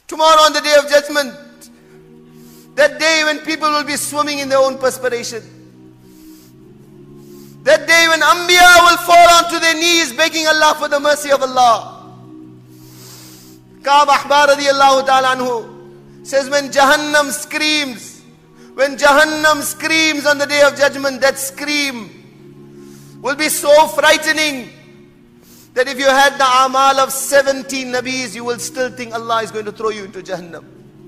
Tomorrow on the day of judgment, that day when people will be swimming in their own perspiration. That day when Anbiya will fall onto their knees begging Allah for the mercy of Allah. Ka'b Ahbar radiyallahu ta'ala anhu says, when Jahannam screams on the day of judgment, that scream will be so frightening that if you had the amal of 70 Nabis, you will still think Allah is going to throw you into Jahannam.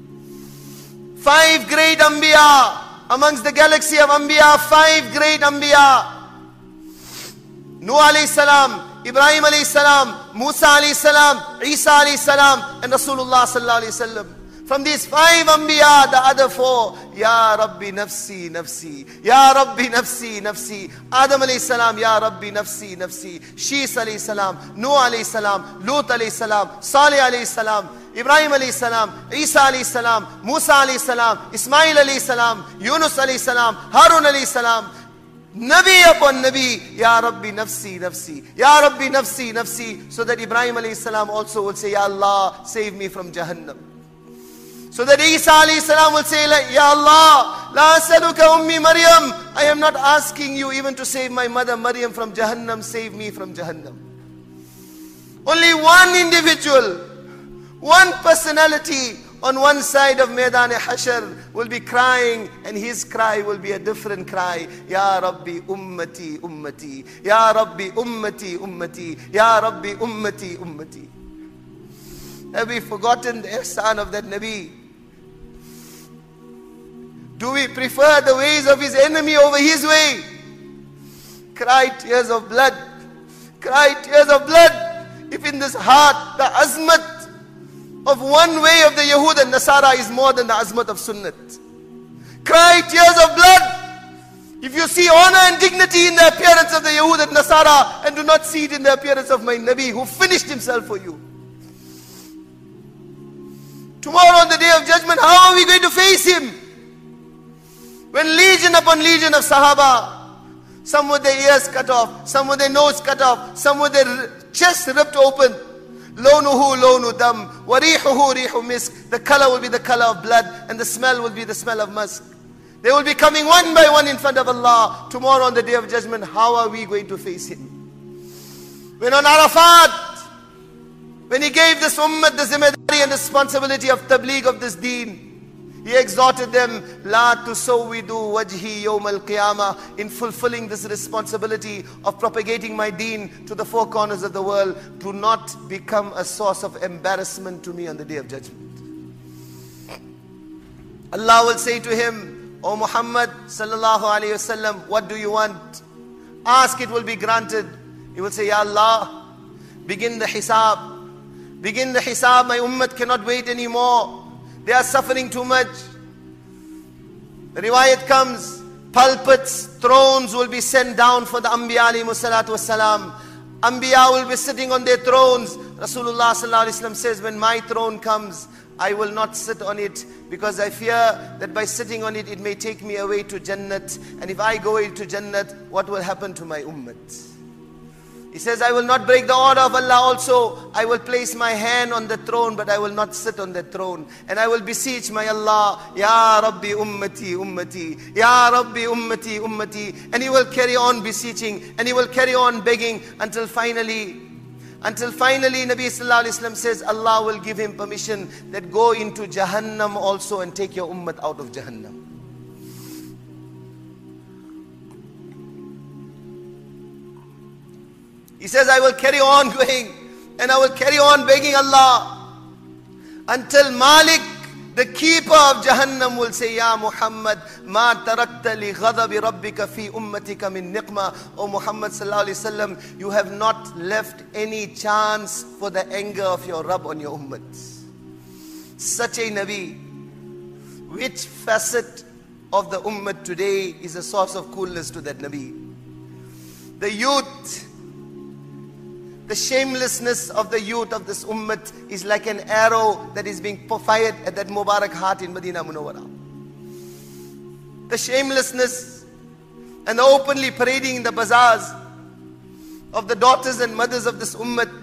5 great Anbiya, amongst the galaxy of Anbiya, 5 great Anbiya. Nuh alayhi salam, Ibrahim alayhi salam, Musa alayhi salam, Isa alayhi salam, and Rasulullah sallallahu alayhi wasallam. From these 5 Anbiya, the other 4, Ya Rabbi nafsi, nafsi. Ya Rabbi nafsi, nafsi. Adam alayhi salam, Ya Rabbi nafsi, nafsi. Shis alayhi salam, Nuh alayhi salam, Lut alayhi salam, Salih alayhi salam, Ibrahim alayhi salam, Isa alayhi salam, Musa alayhi salam, Ismail alayhi salam, Yunus alayhi salam, Harun alayhi salam. Nabi upon Nabi, Ya Rabbi nafsi, nafsi. Ya Rabbi nafsi, nafsi. So that Ibrahim alayhi salam also will say, Ya Allah, save me from Jahannam. So that Isa alayhi salam will say, Ya Allah, la asaluka ummi Maryam. I am not asking you even to save my mother Maryam from Jahannam. Save me from Jahannam. Only one individual, one personality on one side of Maidan-e-Hashr will be crying, and his cry will be a different cry. Ya Rabbi ummati, ummati. Ya Rabbi ummati, ummati. Ya Rabbi ummati, ummati. Have we forgotten the ihsan of that Nabi? Do we prefer the ways of his enemy over his way? Cry tears of blood. Cry tears of blood. If in this heart the azmat of one way of the Yahud and Nasara is more than the azmat of Sunnat. Cry tears of blood. If you see honor and dignity in the appearance of the Yahud and Nasara, and do not see it in the appearance of my Nabi who finished himself for you. Tomorrow on the day of judgment, how are we going to face him? When legion upon legion of Sahaba, some with their ears cut off, some with their nose cut off, some with their chest ripped open. Lawnuhu lawnu dam, wa rihuhu rihu misk. The color will be the color of blood, and the smell will be the smell of musk. They will be coming one by one in front of Allah. Tomorrow on the day of judgment, how are we going to face him? When on Arafat, when he gave this ummah the zimmedari and responsibility of tabligh of this deen, he exhorted them, La tusawwidu wajhi yawm al-qiyamah, in fulfilling this responsibility of propagating my deen to the 4 corners of the world. Do not become a source of embarrassment to me on the day of judgment. Allah will say to him, O Muhammad sallallahu alayhi wasallam, what do you want? Ask, it will be granted. He will say, Ya Allah, begin the hisab. Begin the hisab. My ummah cannot wait anymore. They are suffering too much. The riwayat comes, pulpits, thrones will be sent down for the Anbiya alayhimu salatu wassalam. Anbiya will be sitting on their thrones. Rasulullah sallallahu alayhi wasallam says, when my throne comes, I will not sit on it, because I fear that by sitting on it, it may take me away to Jannat. And if I go into Jannat, what will happen to my ummah? He says, I will not break the order of Allah also. I will place my hand on the throne, but I will not sit on the throne. And I will beseech my Allah, Ya Rabbi ummati, ummati. Ya Rabbi ummati, ummati. And he will carry on beseeching, and he will carry on begging until finally, Nabi sallallahu alayhi wasallam says, Allah will give him permission that go into Jahannam also and take your ummah out of Jahannam. He says, I will carry on going, and I will carry on begging Allah until Malik, the keeper of Jahannam, will say, Ya Muhammad, ma tarakta li ghadabi rabbika fi ummatika min niqma. O Muhammad sallallahu alayhi wasallam, you have not left any chance for the anger of your Rabb on your ummah. Such a Nabi. Which facet of the ummah today is a source of coolness to that Nabi? The youth, the shamelessness of the youth of this ummah is like an arrow that is being fired at that Mubarak heart in Medina Munawwara. The shamelessness and the openly parading in the bazaars of the daughters and mothers of this ummah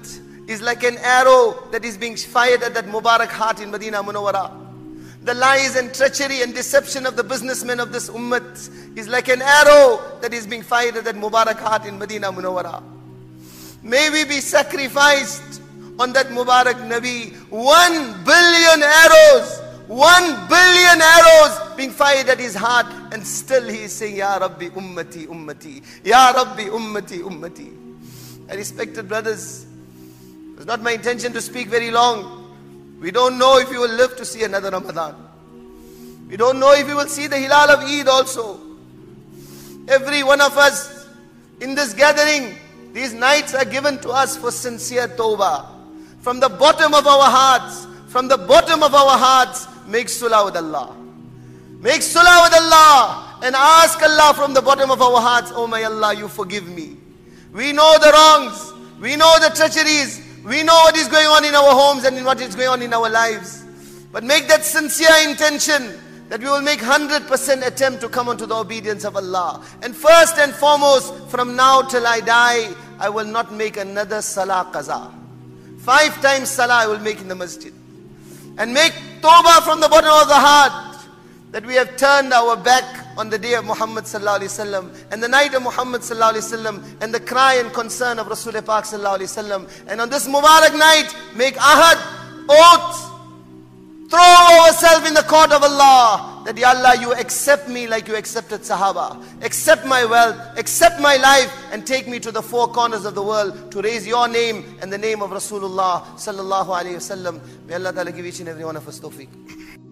is like an arrow that is being fired at that Mubarak heart in Medina Munawwara. The lies and treachery and deception of the businessmen of this ummah is like an arrow that is being fired at that Mubarak heart in Medina Munawwara. May we be sacrificed on that Mubarak Nabi. 1 billion arrows, 1 billion arrows being fired at his heart, and still he is saying, Ya Rabbi ummati ummati, Ya Rabbi ummati ummati. Respected brothers, it's not my intention to speak very long. We don't know if we will live to see another Ramadan. We don't know if we will see the Hilal of Eid also. Every one of us in this gathering, these nights are given to us for sincere tawbah. From the bottom of our hearts, from the bottom of our hearts, make sulah with Allah. Make sulah with Allah and ask Allah from the bottom of our hearts, oh my Allah, you forgive me. We know the wrongs, we know the treacheries, we know what is going on in our homes and what is going on in our lives. But make that sincere intention that we will make 100% attempt to come unto the obedience of Allah. And first and foremost, from now till I die, I will not make another salah qaza. 5 times salah I will make in the masjid. And make tawbah from the bottom of the heart that we have turned our back on the day of Muhammad sallallahu alaihi wasallam and the night of Muhammad sallallahu alaihi wasallam and the cry and concern of Rasul Pak sallallahu alaihi wasallam. And on this Mubarak night, make ahad, oath, throw ourselves in the court of Allah that, Ya Allah, you accept me like you accepted Sahaba. Accept my wealth, accept my life, and take me to the 4 corners of the world to raise your name and the name of Rasulullah sallallahu alaihi wasallam. May Allah Ta'ala give each and every one of us tawfiq.